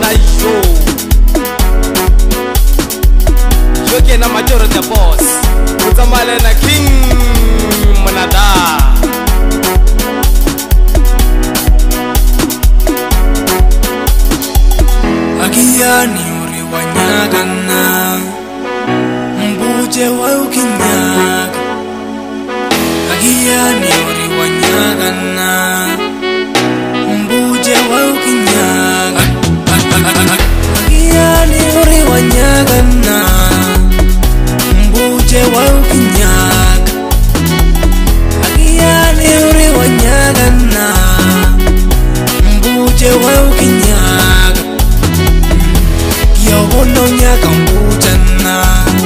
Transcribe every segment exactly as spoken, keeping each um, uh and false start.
Manada yo Yo ke na majoro the boss Utsamale na king Manada Akiyani uri wanyagana Mbuje wa ukinyaga Akiyani uri wanyagana Mbuje wa ukinyaga Akiyani uri wanyagana Mbuje wa ukinyaga Akiyani uri wanyagana Mbuje wa ukinyaga Yobono nyaka mbujana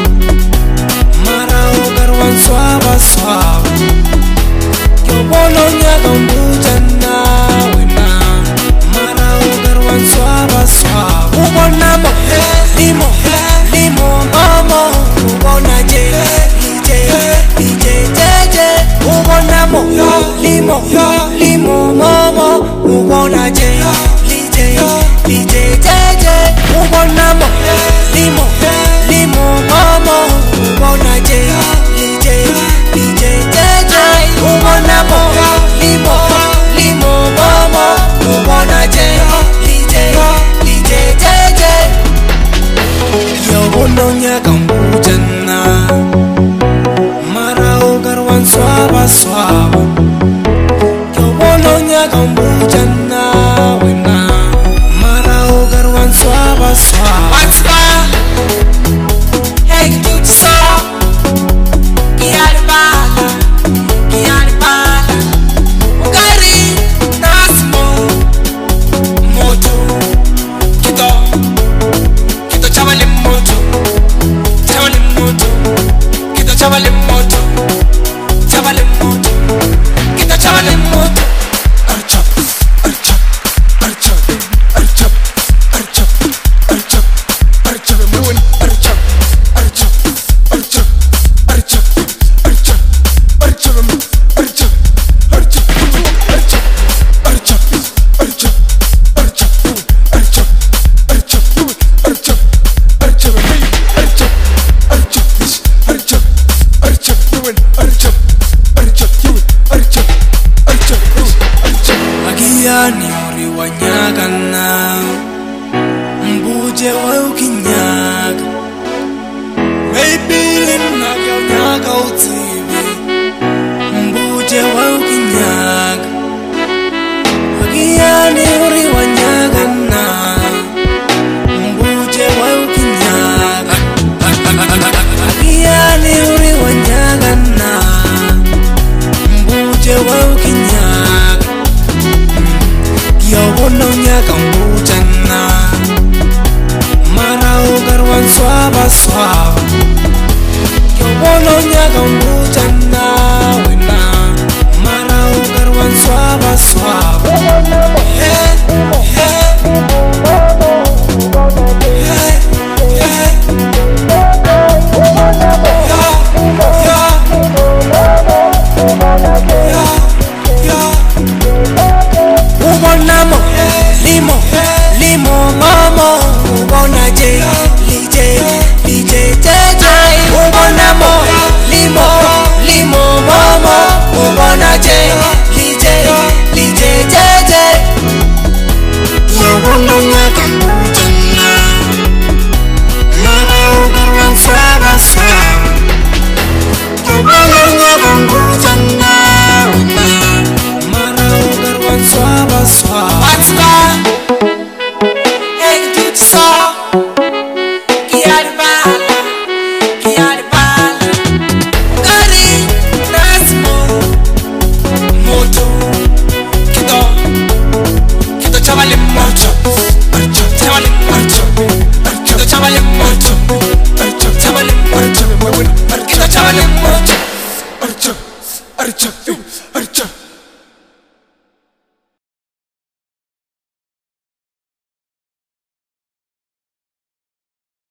Mara ogarwan swaba swaba Yobono nyaka mbujana Wena Mara ogarwan swaba swaba Ubona mo Limo Limo Momo Ubona je Lije Lije Jeje Ubona mo Limo Limo Momo Ubona je Lije Lije Jeje Ubona mo Limo Limo Momo Ubona je Lije Lije Jeje Ubona mo Limo Limo Momo Ubona je Lije Lije Jeje Yobono nyaka mbujana Mara ogarwan swaba swaba Yobono nyaka mbujana Wena Mara ogarwan swaba swaba What's that? Hey, dude, so Kiari bala Kiari bala Ugari Nasmo Moto Kito Kito chavale moto Chavale moto Kito chavale moto Chavale moto